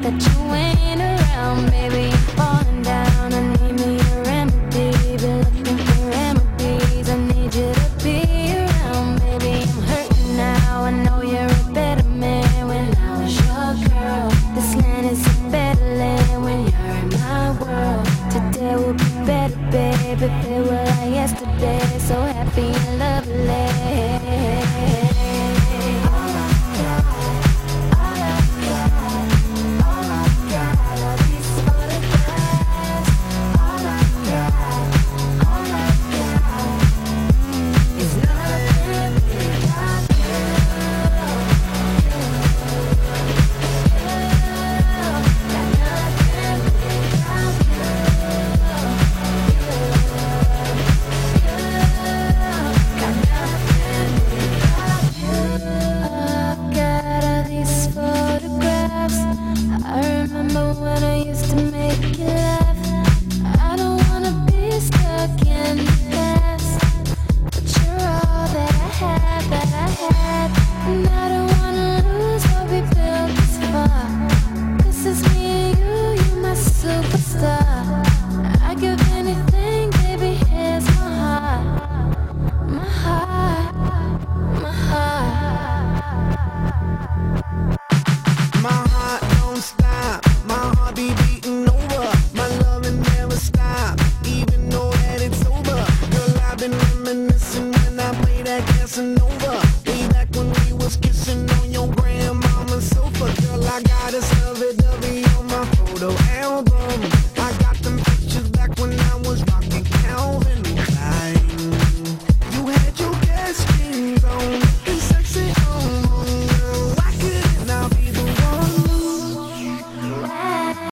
that you ain't around, baby. I'm falling down. I need me a remedy. Been looking for remedies. I need you to be around, baby. I'm hurting now. I know you're a better man when I was your girl. This land is a better land when you're in my world. Today will be better, baby. If it were like yesterday, so happy and lovely. Way back when we was kissing on your grandmama's sofa, girl, I gotta say